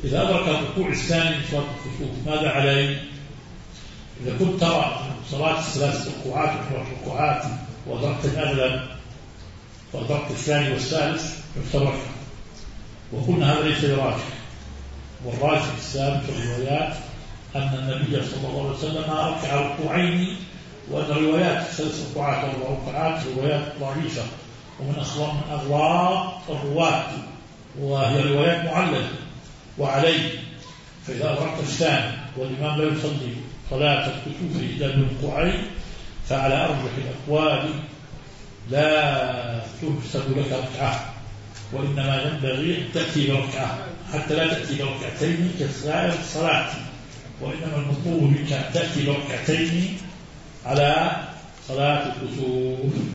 إذا أدرك الركوع الثاني من صلاة الكسوف ماذا عليه؟ إذا كنت ترى صلاة ثلاث ركوعات وثلاث ركوعات وأدركت الأغلب وأدركت الثاني والثالث فافترك، وقلنا هذا ليس براجح، والراجح الثابت في الروايات أن النبي صلى الله عليه وسلم ركع ركوعين، وأن روايات ثلاث ركوعات وأربع ركوعات روايات ضعيفة ومن أغلاط الرواة، وهي روايات معللة. وعليه فإذا أدركت الثاني والإمام لا يصلي صلاة الكسوف إلا بركوعين فعلى أرجح الأقوال لا تحسب لك ركعة، وإنما ينبغي أن تأتي بركعة حتى لا تأتي بركعتين كسائر الصلاة، وإنما المطلوب منك أن تأتي بركعتين على صلاة الكسوف.